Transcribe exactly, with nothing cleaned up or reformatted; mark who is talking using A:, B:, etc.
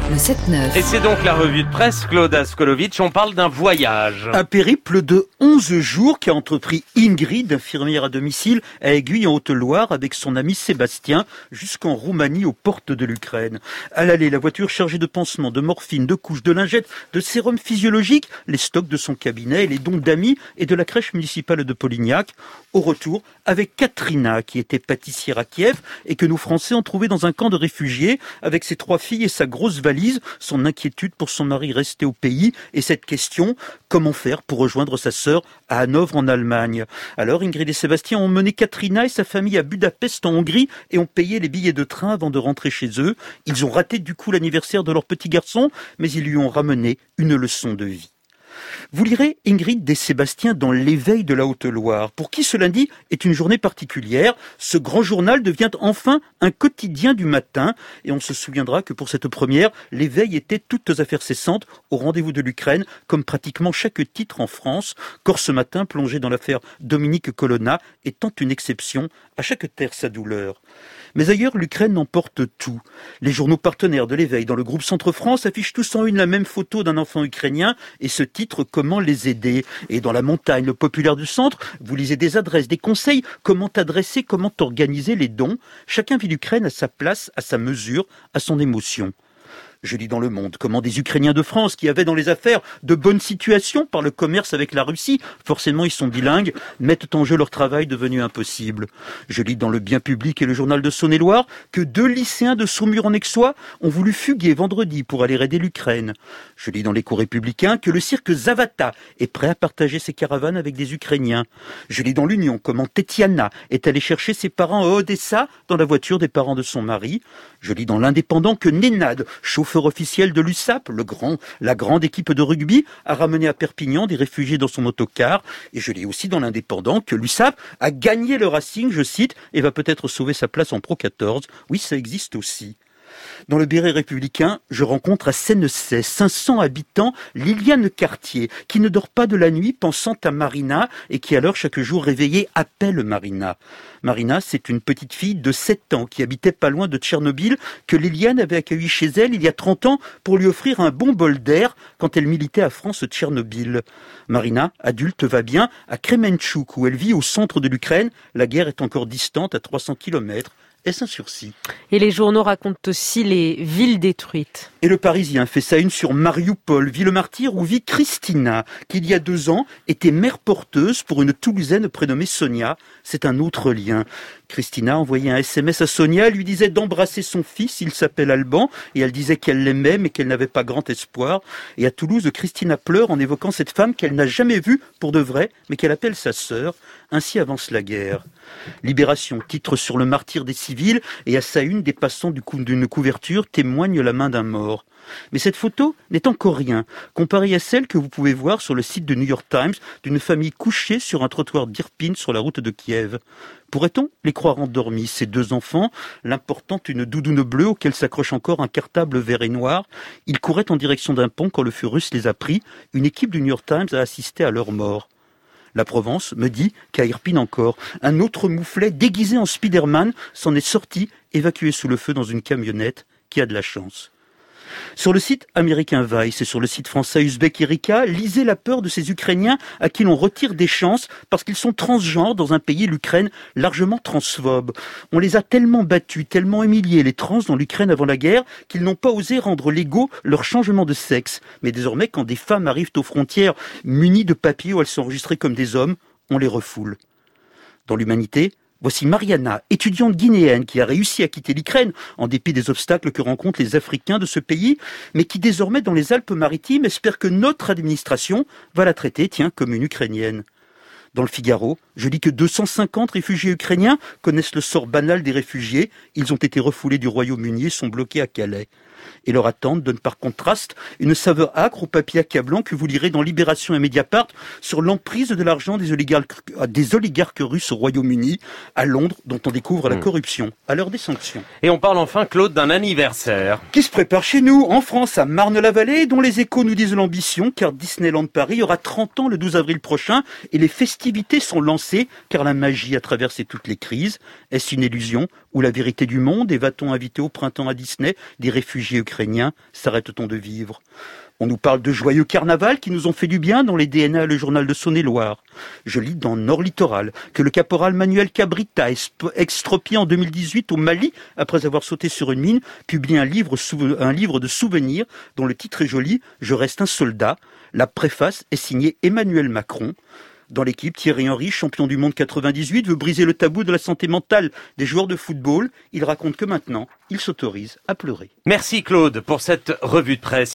A: Le sept neuf.
B: Et c'est donc la revue de presse, Claude Askolovitch. On parle d'un voyage.
C: Un périple de onze jours qu'a entrepris Ingrid, infirmière à domicile, à Aiguille en Haute-Loire, avec son ami Sébastien, jusqu'en Roumanie, aux portes de l'Ukraine. À l'aller, la voiture chargée de pansements, de morphine, de couches, de lingettes, de sérum physiologique, les stocks de son cabinet, les dons d'amis et de la crèche municipale de Polignac. Au retour, avec Katrina, qui était pâtissière à Kiev et que nous Français ont trouvé dans un camp de réfugiés, avec ses trois filles et sa grosse valise, son inquiétude pour son mari resté au pays et cette question, comment faire pour rejoindre sa sœur à Hanovre en Allemagne. Alors Ingrid et Sébastien ont mené Katrina et sa famille à Budapest en Hongrie et ont payé les billets de train avant de rentrer chez eux. Ils ont raté du coup l'anniversaire de leur petit garçon, mais ils lui ont ramené une leçon de vie. Vous lirez Ingrid et Sébastien dans l'Éveil de la Haute-Loire, pour qui ce lundi est une journée particulière. Ce grand journal devient enfin un quotidien du matin, et on se souviendra que pour cette première, l'Éveil était toutes affaires cessantes au rendez-vous de l'Ukraine, comme pratiquement chaque titre en France. Corse ce matin, plongé dans l'affaire Dominique Colonna, étant une exception, à chaque terre sa douleur. Mais ailleurs, l'Ukraine emporte tout. Les journaux partenaires de l'Éveil dans le groupe Centre France affichent tous en une la même photo d'un enfant ukrainien et ce titre « Comment les aider ?» Et dans la montagne, le populaire du centre, vous lisez des adresses, des conseils, comment adresser, comment organiser les dons. Chacun vit l'Ukraine à sa place, à sa mesure, à son émotion. Je lis dans Le Monde comment des Ukrainiens de France qui avaient dans les affaires de bonnes situations par le commerce avec la Russie, forcément ils sont bilingues, mettent en jeu leur travail devenu impossible. Je lis dans Le Bien Public et le journal de Saône-et-Loire que deux lycéens de Saumur-en-Aixois ont voulu fuguer vendredi pour aller aider l'Ukraine. Je lis dans l'Écho républicain que le cirque Zavata est prêt à partager ses caravanes avec des Ukrainiens. Je lis dans l'Union comment Tetiana est allée chercher ses parents à Odessa dans la voiture des parents de son mari. Je lis dans l'Indépendant que Nenad, chauffeur officiel de l'U S A P, le grand, la grande équipe de rugby, a ramené à Perpignan des réfugiés dans son autocar. Et je lis aussi dans l'Indépendant que l'U S A P a gagné le Racing, je cite, et va peut-être sauver sa place en Pro quatorze. Oui, ça existe aussi. Dans le Béret républicain, je rencontre à Sennecey, cinq cents habitants, Liliane Cartier, qui ne dort pas de la nuit pensant à Marina et qui alors chaque jour réveillée appelle Marina. Marina, c'est une petite fille de sept ans qui habitait pas loin de Tchernobyl, que Liliane avait accueillie chez elle il y a trente ans pour lui offrir un bon bol d'air quand elle militait à France-Tchernobyl. Marina, adulte, va bien à Kremenchuk, où elle vit au centre de l'Ukraine. La guerre est encore distante à trois cents kilomètres. Est-ce un sursis ?
D: Et les journaux racontent aussi les villes détruites.
C: Et le Parisien fait sa une sur Mariupol, ville martyre où vit Christina, qui il y a deux ans était mère porteuse pour une Toulousaine prénommée Sonia. C'est un autre lien. Christina envoyait un S M S à Sonia, elle lui disait d'embrasser son fils, il s'appelle Alban, et elle disait qu'elle l'aimait mais qu'elle n'avait pas grand espoir. Et à Toulouse, Christina pleure en évoquant cette femme qu'elle n'a jamais vue pour de vrai, mais qu'elle appelle sa sœur. Ainsi avance la guerre. Libération, titre sur le martyr des civils, et à sa une, des passants du coup d'une couverture témoignent la main d'un mort. Mais cette photo n'est encore rien, comparée à celle que vous pouvez voir sur le site de New York Times d'une famille couchée sur un trottoir d'Irpin sur la route de Kiev. Pourrait-on les croire endormis, ces deux enfants, l'important une doudoune bleue auquel s'accroche encore un cartable vert et noir? Ils couraient en direction d'un pont quand le feu russe les a pris. Une équipe du New York Times a assisté à leur mort. La Provence me dit qu'à Irpin encore, un autre mouflet déguisé en Spider-Man s'en est sorti, évacué sous le feu dans une camionnette. Qui a de la chance. Sur le site américain Vice et sur le site français Uzbek Erika, lisez la peur de ces Ukrainiens à qui l'on retire des chances parce qu'ils sont transgenres dans un pays, l'Ukraine, largement transphobe. On les a tellement battus, tellement humiliés, les trans dans l'Ukraine avant la guerre, qu'ils n'ont pas osé rendre légaux leur changement de sexe. Mais désormais, quand des femmes arrivent aux frontières munies de papiers où elles sont enregistrées comme des hommes, on les refoule. Dans l'humanité, voici Mariana, étudiante guinéenne qui a réussi à quitter l'Ukraine en dépit des obstacles que rencontrent les Africains de ce pays, mais qui désormais dans les Alpes-Maritimes espère que notre administration va la traiter, tiens, comme une Ukrainienne. Dans le Figaro, je lis que deux cent cinquante réfugiés ukrainiens connaissent le sort banal des réfugiés. Ils ont été refoulés du Royaume-Uni et sont bloqués à Calais. Et leur attente donne par contraste une saveur âcre au papier accablant que vous lirez dans Libération et Mediapart sur l'emprise de l'argent des oligarques, des oligarques russes au Royaume-Uni, à Londres, dont on découvre la corruption à l'heure des sanctions.
B: Et on parle enfin, Claude, d'un anniversaire
C: qui se prépare chez nous, en France, à Marne-la-Vallée, dont les échos nous disent l'ambition, car Disneyland Paris aura trente ans le douze avril prochain, et les festivités sont lancées, car la magie a traversé toutes les crises. Est-ce une illusion ou la vérité du monde? Et va-t-on inviter au printemps à Disney des réfugiés réfugiés ukrainiens. S'arrête-t-on de vivre ? On nous parle de joyeux carnaval qui nous ont fait du bien dans les D N A, le journal de Saône-et-Loire. Je lis dans Nord Littoral que le caporal Manuel Cabrita, extropié en deux mille dix-huit au Mali après avoir sauté sur une mine, publie un livre, un livre de souvenirs dont le titre est joli « Je reste un soldat ». La préface est signée Emmanuel Macron. Dans l'équipe, Thierry Henry, champion du monde quatre-vingt-dix-huit, veut briser le tabou de la santé mentale des joueurs de football. Il raconte que maintenant, il s'autorise à pleurer.
B: Merci Claude pour cette revue de presse.